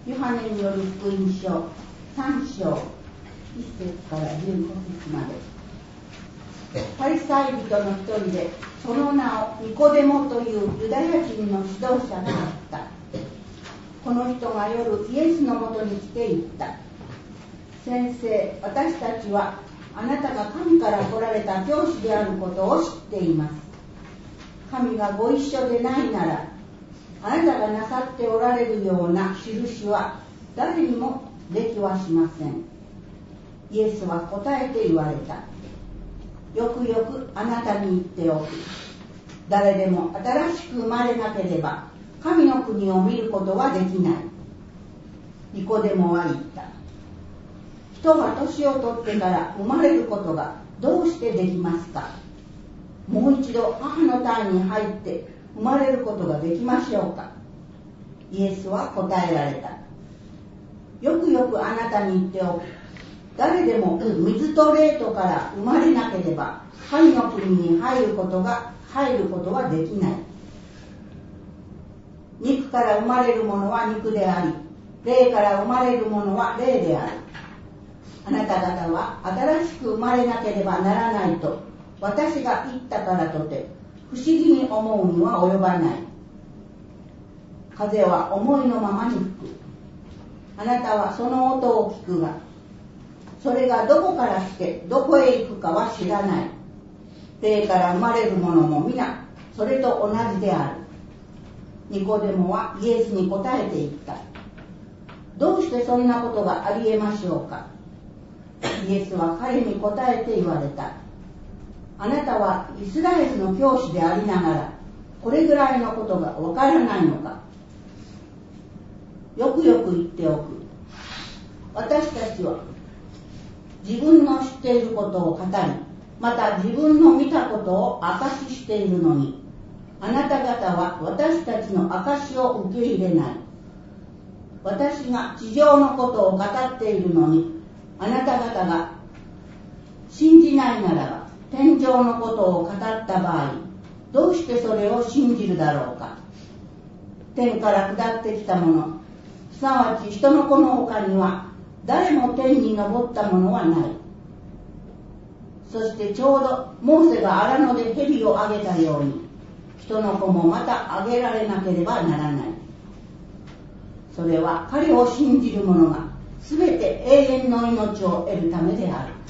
ヨハネによる福音書3章1節から15節まで。パリサイ人の一人で、その名をニコデモというユダヤ人の指導者があった。この人が夜イエスのもとに来て言った。先生、私たちはあなたが神から来られた教師であることを知っています。神がご一緒でないなら、あなたがなさっておられるような印は誰にもできはしません。イエスは答えて言われた。よくよくあなたに言っておく。誰でも新しく生まれなければ神の国を見ることはできない。ニコデモは言った。人が年を取ってから生まれることがどうしてできますか。もう一度母の胎に入って生まれることができましょうか。イエスは答えられた。よくよくあなたに言っておく。誰でも水と霊とから生まれなければ神の国に入ることはできない。肉から生まれるものは肉であり、霊から生まれるものは霊である。あなた方は新しく生まれなければならないと私が言ったからとて不思議に思うには及ばない。風は思いのままに吹く。あなたはその音を聞くが、それがどこから来てどこへ行くかは知らない。霊から生まれるものも皆それと同じである。ニコデモはイエスに答えて言った。どうしてそんなことがありえましょうか。イエスは彼に答えて言われた。あなたはイスラエルの教師でありながらこれぐらいのことがわからないのか。よくよく言っておく。私たちは自分の知っていることを語り、また自分の見たことを証ししているのに、あなた方は私たちの証しを受け入れない。私が地上のことを語っているのに、あなた方が信じないならば、天上のことを語った場合、どうしてそれを信じるだろうか。天から下ってきたもの、すなわち人の子の他には誰も天に昇ったものはない。そしてちょうどモーセが荒野で蛇をあげたように、人の子もまたあげられなければならない。それは彼を信じる者がすべて永遠の命を得るためである。